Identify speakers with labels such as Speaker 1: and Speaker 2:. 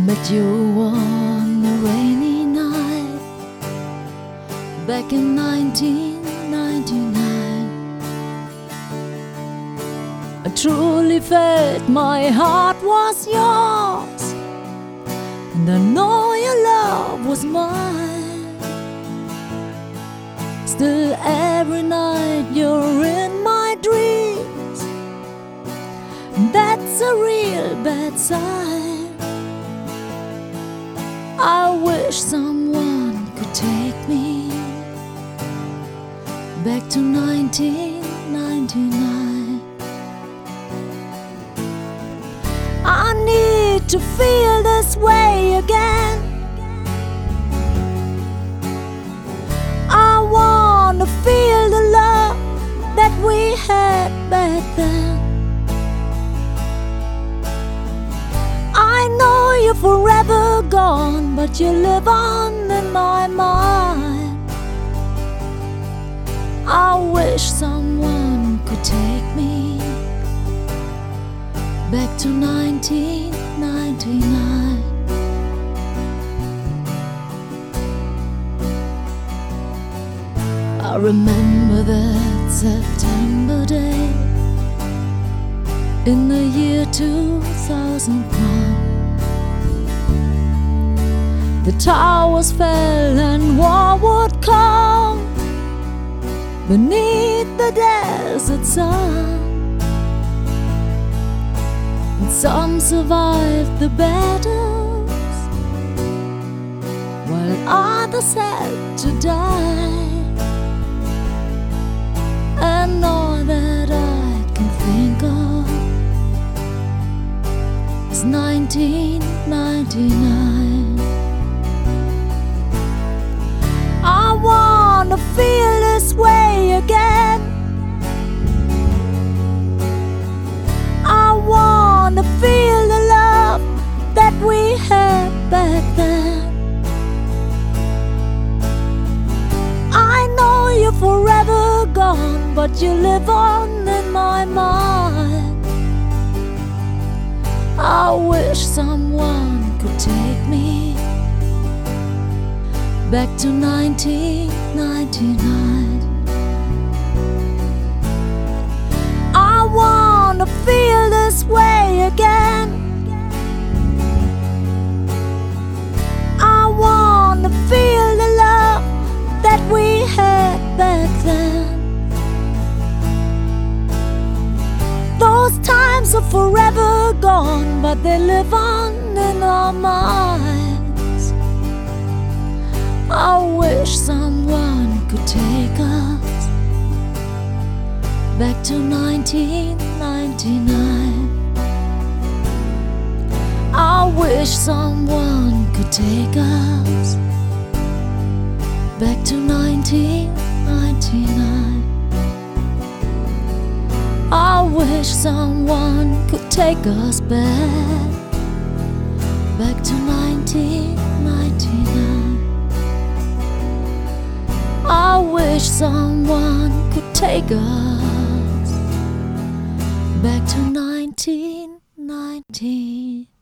Speaker 1: Met you on a rainy night back in 1999. I truly felt my heart was yours, and I know your love was mine. Still every night you're in my dreams, and that's a real bad sign. I wish someone could take me back to 1999. I need to feel this way again. I want to feel the love that we had back then. I know you're forever gone, but you live on in my mind. I wish someone could take me back to 1999. I remember that September day in the year 2001. The towers fell and war would come beneath the desert sun. And some survived the battles while others had to die. And all that I can think of is 1999. I wanna feel this way again. I wanna feel the love that we had back then. I know you're forever gone, but you live on in my mind. I wish someone could take me back to 1999. I wanna feel this way again. I wanna feel the love that we had back then. Those times are forever gone, but they live on in our minds. I wish someone could take us back to 1999. I wish someone could take us back to 1999. I wish someone could take us back to 1999. I wish someone could take us back to 1999.